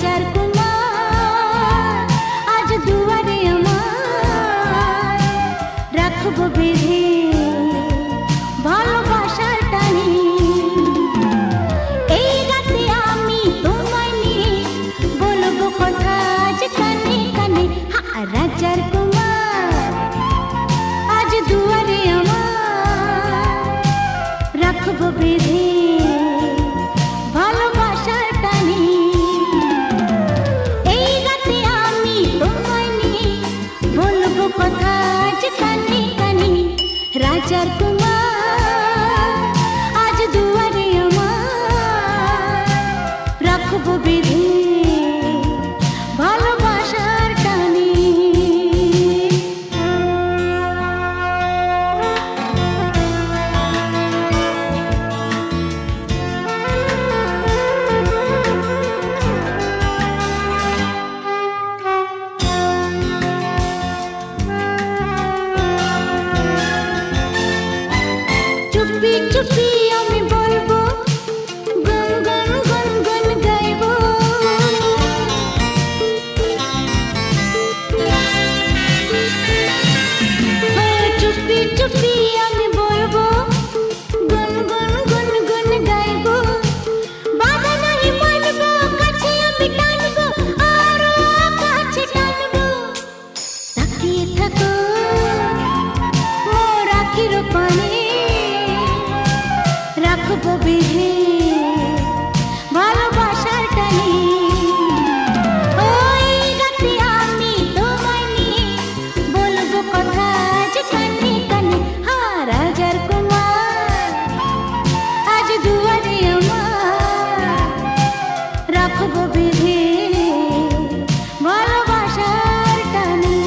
রাজার কুমার আজ দুয়ারে আমার রাখব বেঁধে ভালোবাসার টানে এই রাতে আমি তোমায় নিয়ে বলবো কথা আজ কানে কানে রাজার কুমার আজ দুয়ারে আমার রাখব বেঁধে ভালোবাসার টানে এই রাতে আমি তোমায় নিয়ে বলবো কথা আজ কানে কানে রাজার কুমার আজ দুয়ারে আমার রাখব বেঁধে ভালোবাসার টানে চুপি চুপি আমি বলবো গুন গুন গুন গুন গাইবো চুপি চুপি আমি বলবো গুন গুন গুন গুন গাইবো বাধা নাই মানবো কাছে আমি টানবো আরো কাছে টানবো তাকিয়ে থাকো মোর আখির পানে রাখবো বেঁধে ভালোবাসার টানে ওই রাতে আমি তোমায় নিয়ে বলবো কথা আজ কানে কানে রাজার কুমার আজ দুয়ারে আমার রাখবো বেঁধে ভালোবাসার টানে